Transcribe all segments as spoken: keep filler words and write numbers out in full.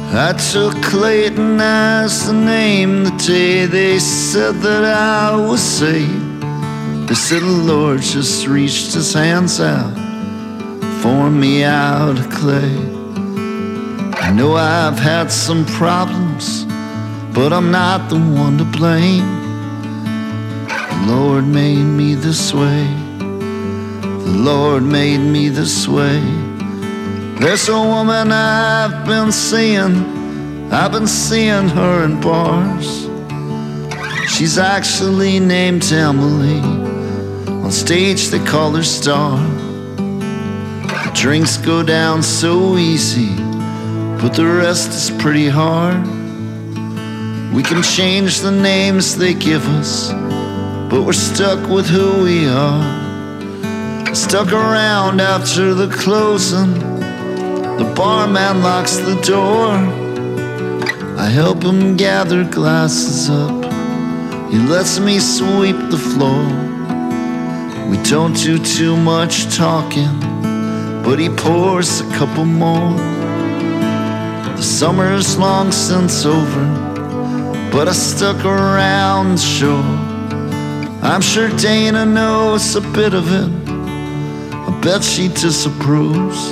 I took Clayton as the name the day they said that I was saved. They said the Lord just reached his hands out, formed me out of clay. I know I've had some problems, but I'm not the one to blame. The Lord made me this way. The Lord made me this way. There's a woman I've been seeing, I've been seeing her in bars. She's actually named Emily, on stage they call her Star. The drinks go down so easy, but the rest is pretty hard. We can change the names they give us, but we're stuck with who we are. Stuck around after the closing, the barman locks the door. I help him gather glasses up, he lets me sweep the floor. We don't do too much talking, but he pours a couple more. The summer's long since over, but I stuck around, sure. I'm sure Dana knows a bit of it, I bet she disapproves.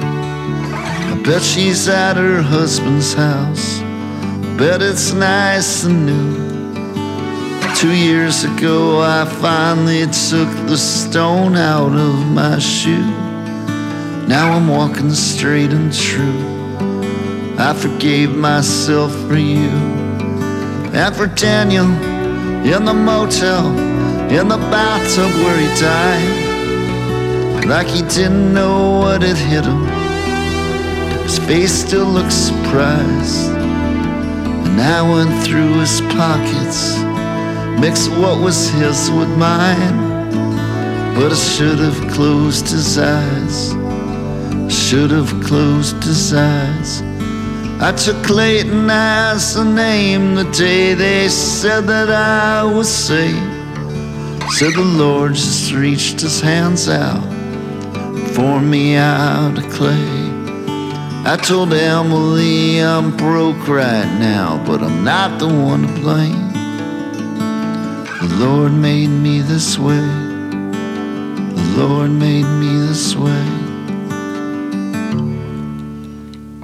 I bet she's at her husband's house, bet it's nice and new. Two years ago I finally took the stone out of my shoe. Now I'm walking straight and true. I forgave myself for you and for Daniel in the motel, in the bathtub where he died, like he didn't know what had hit him. His face still looks surprised, and I went through his pockets, mixed what was his with mine. But I should have closed his eyes, I should have closed his eyes. I took Clayton as the name the day they said that I was saved. Said the Lord just reached his hands out, formed me out of clay. I told Emily I'm broke right now, but I'm not the one to blame. The Lord made me this way, the Lord made me this way.